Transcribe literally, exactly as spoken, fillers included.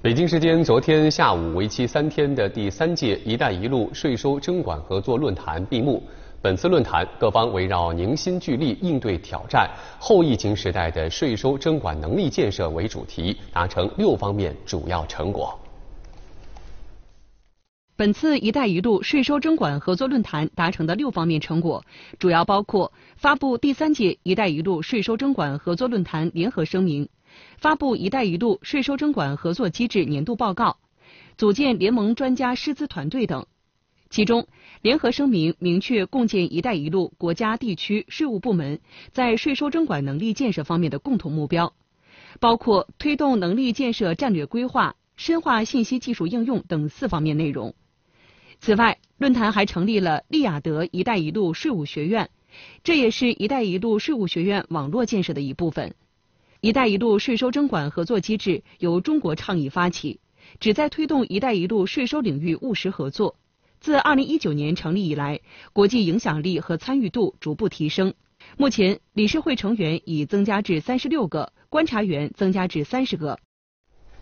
北京时间昨天下午，为期三天的第三届“一带一路”税收征管合作论坛闭幕。本次论坛，各方围绕凝心聚力应对挑战、后疫情时代的税收征管能力建设为主题，达成六方面主要成果。 本次“一带一路”税收征管合作论坛达成的六方面成果，主要包括发布第三届“一带一路”税收征管合作论坛联合声明，发布“一带一路”税收征管合作机制年度报告，组建联盟专家师资团队等。其中，联合声明明确共建“一带一路”国家地区税务部门在税收征管能力建设方面的共同目标，包括推动能力建设战略规划、深化信息技术应用等四方面内容。此外，论坛还成立了利雅得“一带一路”税务学院，这也是“一带一路”税务学院网络建设的一部分。“一带一路”税收征管合作机制由中国倡议发起，旨在推动“一带一路”税收领域务实合作。自二零一九年成立以来，国际影响力和参与度逐步提升。目前，理事会成员已增加至三十六个，观察员增加至三十个。